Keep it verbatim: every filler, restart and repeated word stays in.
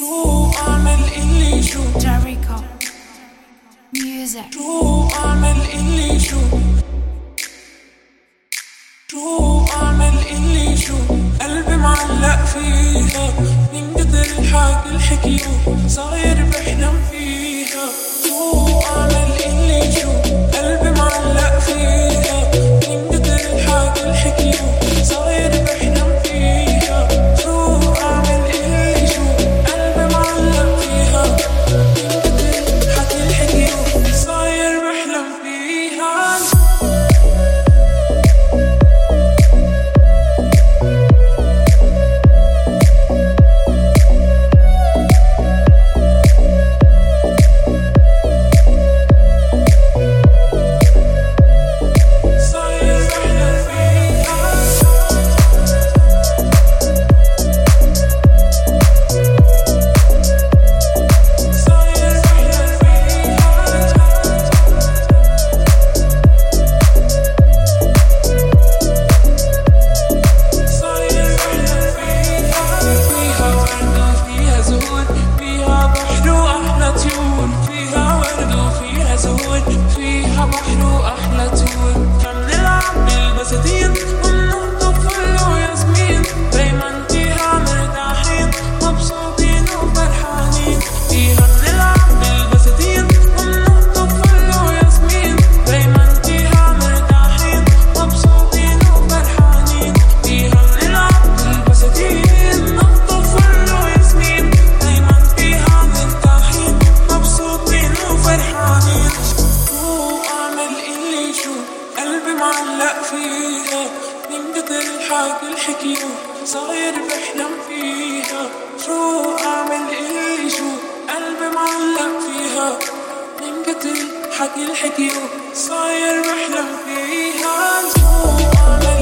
شو أعمل اللي شو Jericho Music شو أعمل اللي شو شو أعمل اللي شو قلبي معلق فيها من كتر الحكي الحكيو صاير بحلم فيها. شو أعمل اللي شو قلبي معلق فيها من كتر الحكي الحكيو صاير بحلم فيها. شو أعمل اللي شو قلبي معلق فيها من كتر الحكي الحكيو صاير بحلم فيها. فيها بحر وأحلى تون فبنلعب بالبساتين وننطط فل وياسمين دايما فيها مرتاحين مبسوطين وفرحانين. فيها بنلعب بالبساتين وننطط فل وياسمين دايما فيها مرتاحين مبسوطين وفرحانين. فيها بنلعب بالبساتين ننطط فل وياسمين دايما فيها مرتاحين مبسوطين وفرحانين. قلبي معلق فيها من كتر الحكي الحكيو صاير بحلم فيها. شو أعمل إيه شو قلبي معلق فيها من كتر الحكي الحكيو صاير بحلم فيها. شو أعمل